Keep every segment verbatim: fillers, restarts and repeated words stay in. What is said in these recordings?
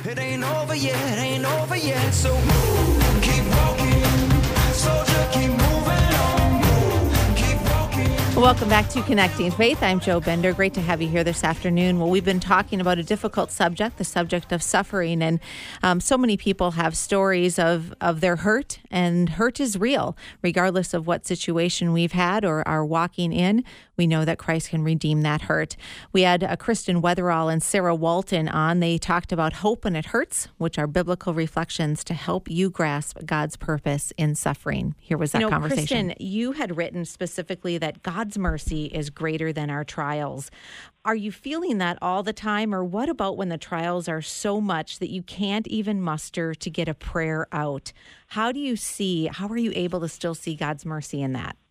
It ain't over yet, ain't over yet. So move, keep walking, soldier, keep moving on. Move, keep walking. Welcome back to Connecting Faith. I'm Joe Bender. Great to have you here this afternoon. Well, we've been talking about a difficult subject, the subject of suffering, and um, so many people have stories of, of their hurt, and hurt is real, regardless of what situation we've had or are walking in. We know that Christ can redeem that hurt. We had uh, Kristen Weatherall and Sarah Walton on. They talked about hope when it hurts, which are biblical reflections to help you grasp God's purpose in suffering. Here was that you know, conversation. Kristen, you had written specifically that God's mercy is greater than our trials. Are you feeling that all the time, or what about when the trials are so much that you can't even muster to get a prayer out? How do you see, how are you able to still see God's mercy in that?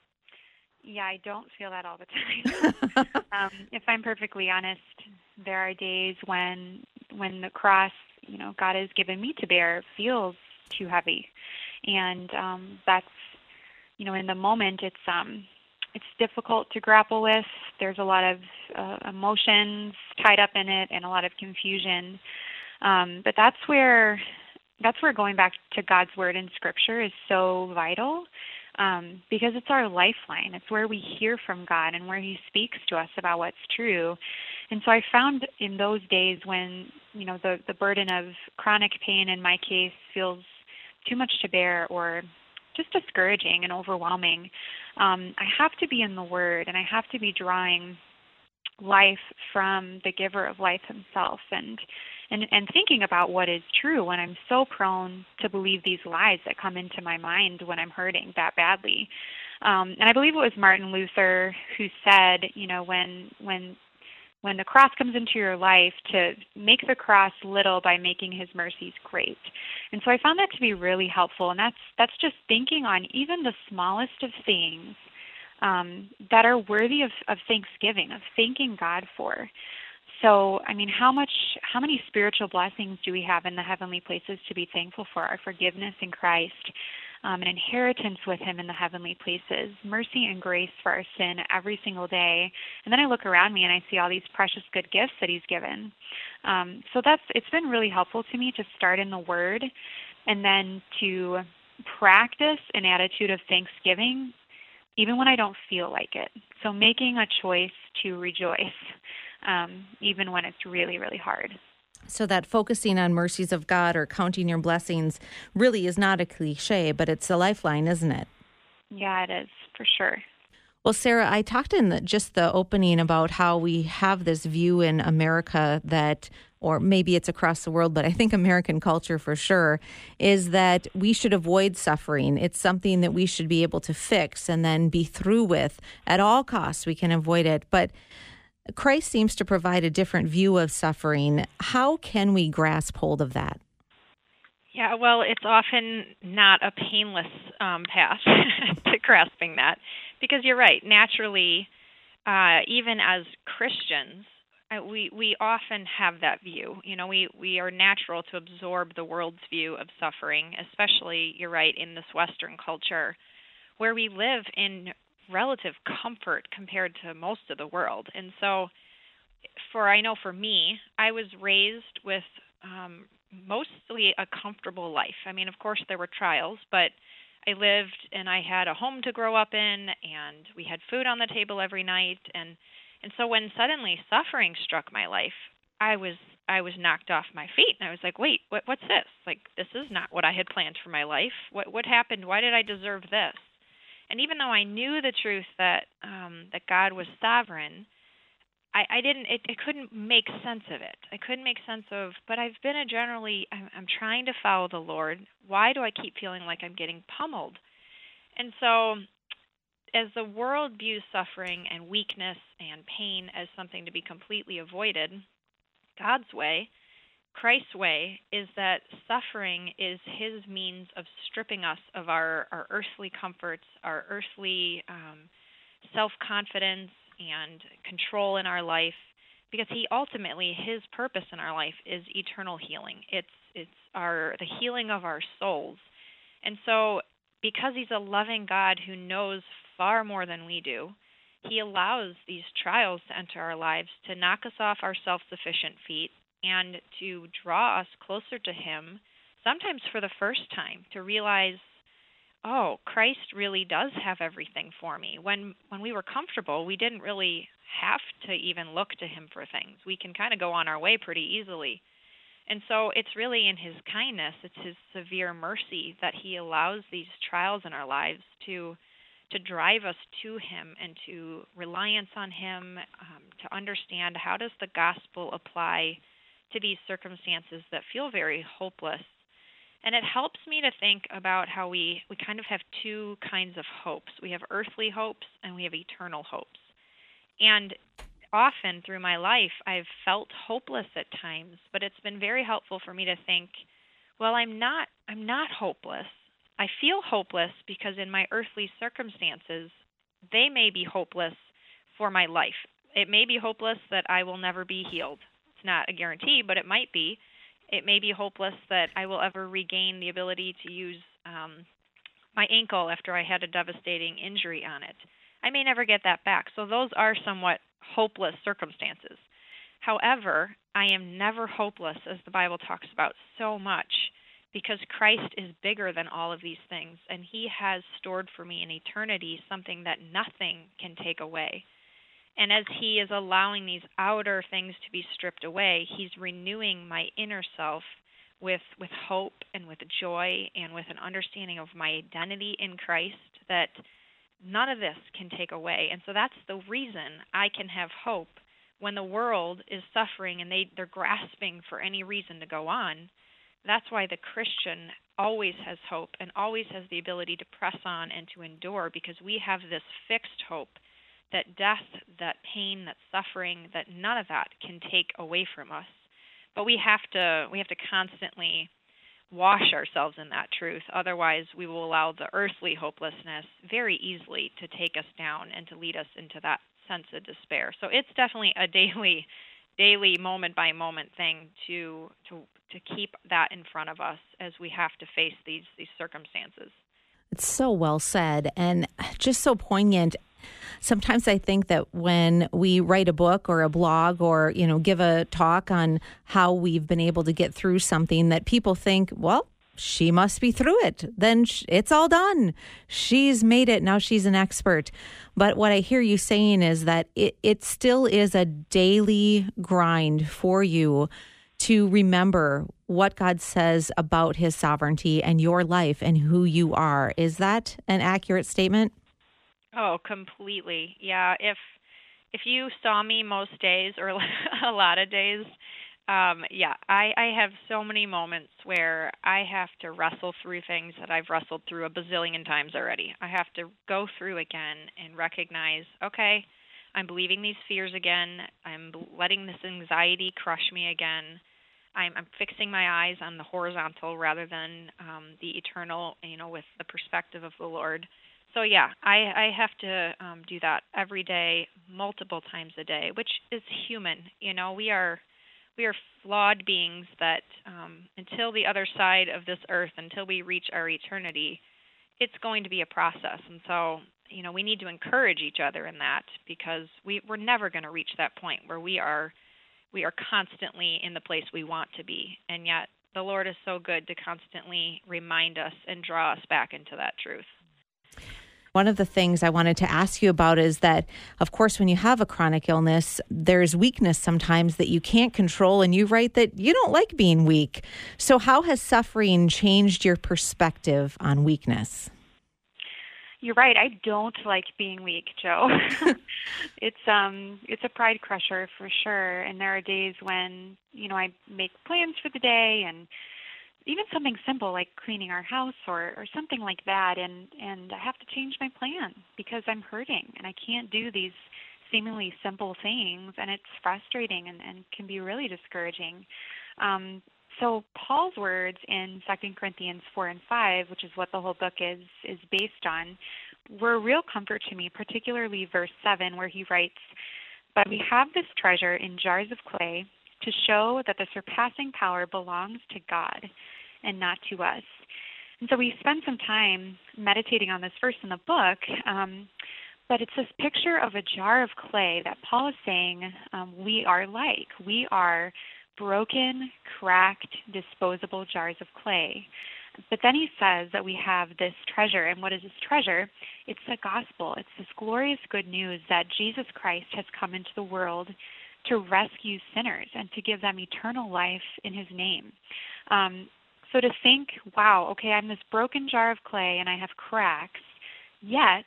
Yeah, I don't feel that all the time. um, if I'm perfectly honest, there are days when when the cross, you know, God has given me to bear feels too heavy, and um, that's, you know, in the moment it's um it's difficult to grapple with. There's a lot of uh, emotions tied up in it and a lot of confusion. Um, but that's where that's where going back to God's word in Scripture is so vital. Um, because it's our lifeline. It's where we hear from God and where He speaks to us about what's true. And so I found in those days when, you know, the, the burden of chronic pain in my case feels too much to bear or just discouraging and overwhelming, um, I have to be in the Word, and I have to be drawing life from the giver of life Himself, and And, and thinking about what is true when I'm so prone to believe these lies that come into my mind when I'm hurting that badly. Um, and I believe it was Martin Luther who said, you know, when when when the cross comes into your life, to make the cross little by making His mercies great. And so I found that to be really helpful. And that's that's just thinking on even the smallest of things um, that are worthy of, of thanksgiving, of thanking God for. So, I mean, how much, how many spiritual blessings do we have in the heavenly places to be thankful for? Our forgiveness in Christ, um, an inheritance with Him in the heavenly places, mercy and grace for our sin every single day. And then I look around me and I see all these precious good gifts that He's given. Um, so that's, it's been really helpful to me to start in the Word and then to practice an attitude of thanksgiving even when I don't feel like it. So making a choice to rejoice. Um, even when it's really, really hard. So that focusing on mercies of God or counting your blessings really is not a cliche, but it's a lifeline, isn't it? Yeah, it is, for sure. Well, Sarah, I talked in the, just the opening about how we have this view in America that, or maybe it's across the world, but I think American culture for sure, is that we should avoid suffering. It's something that we should be able to fix and then be through with at all costs. We can avoid it. But Christ seems to provide a different view of suffering. How can we grasp hold of that? Yeah, well, it's often not a painless um, path to grasping that, because you're right. Naturally, uh, even as Christians, uh, we we often have that view. You know, we, we are natural to absorb the world's view of suffering, especially, you're right, in this Western culture, where we live in relative comfort compared to most of the world. And so for, I know for me, I was raised with um, mostly a comfortable life. I mean, of course there were trials, but I lived and I had a home to grow up in, and we had food on the table every night. And, and so when suddenly suffering struck my life, I was I was knocked off my feet, and I was like, wait, what, what's this? Like, this is not what I had planned for my life. What what happened? Why did I deserve this? And even though I knew the truth that um, that God was sovereign, I, I didn't. It, it couldn't make sense of it. I couldn't make sense of. But I've been a generally. I'm, I'm trying to follow the Lord. Why do I keep feeling like I'm getting pummeled? And so, as the world views suffering and weakness and pain as something to be completely avoided, God's way, Christ's way, is that suffering is His means of stripping us of our, our earthly comforts, our earthly um, self-confidence and control in our life, because He ultimately, His purpose in our life is eternal healing. It's it's our the healing of our souls. And so, because He's a loving God who knows far more than we do, He allows these trials to enter our lives to knock us off our self-sufficient feet, and to draw us closer to him, sometimes for the first time, to realize, oh, Christ really does have everything for me. When when we were comfortable, we didn't really have to even look to him for things. We can kind of go on our way pretty easily. And so it's really in his kindness, it's his severe mercy that he allows these trials in our lives to to drive us to him and to reliance on him, um, to understand how does the gospel apply to these circumstances that feel very hopeless. And it helps me to think about how we, we kind of have two kinds of hopes. We have earthly hopes and we have eternal hopes. And often through my life, I've felt hopeless at times, but it's been very helpful for me to think, well, I'm not I'm not hopeless. I feel hopeless because in my earthly circumstances, they may be hopeless for my life. It may be hopeless that I will never be healed. It's not a guarantee, but it might be. It may be hopeless that I will ever regain the ability to use um, my ankle after I had a devastating injury on it. I may never get that back. So those are somewhat hopeless circumstances. However, I am never hopeless, as the Bible talks about so much, because Christ is bigger than all of these things, and he has stored for me in eternity something that nothing can take away. And as he is allowing these outer things to be stripped away, he's renewing my inner self with with hope and with joy and with an understanding of my identity in Christ that none of this can take away. And so that's the reason I can have hope when the world is suffering and they, they're grasping for any reason to go on. That's why the Christian always has hope and always has the ability to press on and to endure, because we have this fixed hope that death, that pain, that suffering, that none of that can take away from us. But we have to we have to constantly wash ourselves in that truth. Otherwise, we will allow the earthly hopelessness very easily to take us down and to lead us into that sense of despair. So it's definitely a daily, daily, moment by moment thing to to to keep that in front of us as we have to face these these circumstances. It's so well said and just so poignant. Sometimes I think that when we write a book or a blog or, you know, give a talk on how we've been able to get through something, that people think, well, she must be through it. Then it's all done. She's made it. Now she's an expert. But what I hear you saying is that it, it still is a daily grind for you to remember what God says about his sovereignty and your life and who you are. Is that an accurate statement? Oh, completely. Yeah. If if you saw me most days or a lot of days, um, yeah, I, I have so many moments where I have to wrestle through things that I've wrestled through a bazillion times already. I have to go through again and recognize, okay, I'm believing these fears again. I'm letting this anxiety crush me again. I'm, I'm fixing my eyes on the horizontal rather than um, the eternal, you know, with the perspective of the Lord. So, yeah, I, I have to um, do that every day, multiple times a day, which is human. You know, we are we are flawed beings that um, until the other side of this earth, until we reach our eternity, it's going to be a process. And so, you know, we need to encourage each other in that, because we, we're never going to reach that point where we are we are constantly in the place we want to be. And yet the Lord is so good to constantly remind us and draw us back into that truth. One of the things I wanted to ask you about is that, of course, when you have a chronic illness, there's weakness sometimes that you can't control, and you write that you don't like being weak. So how has suffering changed your perspective on weakness? You're right. I don't like being weak, Joe. it's um it's a pride crusher for sure. And there are days when, you know, I make plans for the day, and even something simple like cleaning our house or, or something like that, and, and I have to change my plan because I'm hurting and I can't do these seemingly simple things, and it's frustrating and, and can be really discouraging. Um, so Paul's words in Second Corinthians four and five, which is what the whole book is, is based on, were a real comfort to me, particularly verse seven, where he writes, "But we have this treasure in jars of clay to show that the surpassing power belongs to God and not to us." And so we spend some time meditating on this verse in the book, um, but it's this picture of a jar of clay that Paul is saying um, we are like. We are broken, cracked, disposable jars of clay. But then he says that we have this treasure. And what is this treasure? It's the gospel. It's this glorious good news that Jesus Christ has come into the world to rescue sinners and to give them eternal life in his name. Um, so to think, wow, okay, I'm this broken jar of clay and I have cracks, yet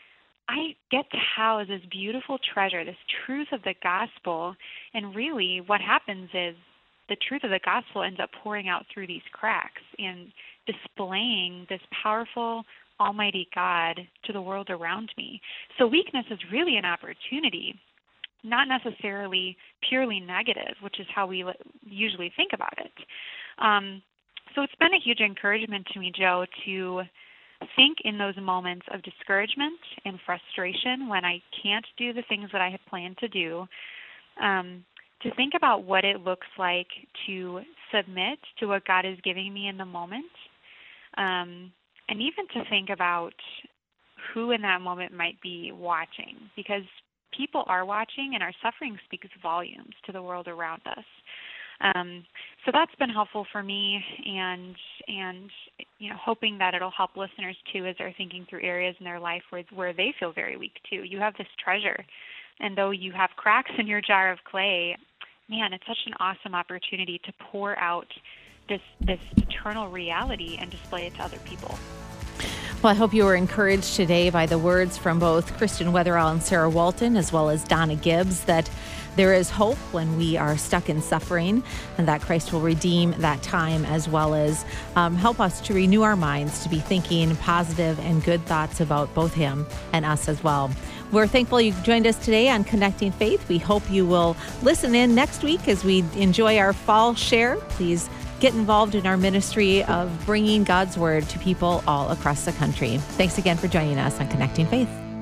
I get to house this beautiful treasure, this truth of the gospel. And really what happens is the truth of the gospel ends up pouring out through these cracks and displaying this powerful, almighty God to the world around me. So weakness is really an opportunity, not necessarily purely negative, which is how we usually think about it. Um, so it's been a huge encouragement to me, Joe, to think in those moments of discouragement and frustration when I can't do the things that I had planned to do, um, to think about what it looks like to submit to what God is giving me in the moment, um, and even to think about who in that moment might be watching, because people are watching and our suffering speaks volumes to the world around us. Um, so that's been helpful for me, and and you know, hoping that it'll help listeners too as they're thinking through areas in their life where where they feel very weak too. You have this treasure, and though you have cracks in your jar of clay, man, it's such an awesome opportunity to pour out this this eternal reality and display it to other people. Well, I hope you were encouraged today by the words from both Kristen Weatherall and Sarah Walton, as well as Donna Gibbs, that there is hope when we are stuck in suffering, and that Christ will redeem that time, as well as um, help us to renew our minds to be thinking positive and good thoughts about both him and us as well. We're thankful you joined us today on Connecting Faith. We hope you will listen in next week as we enjoy our fall share. Please get involved in our ministry of bringing God's word to people all across the country. Thanks again for joining us on Connecting Faith.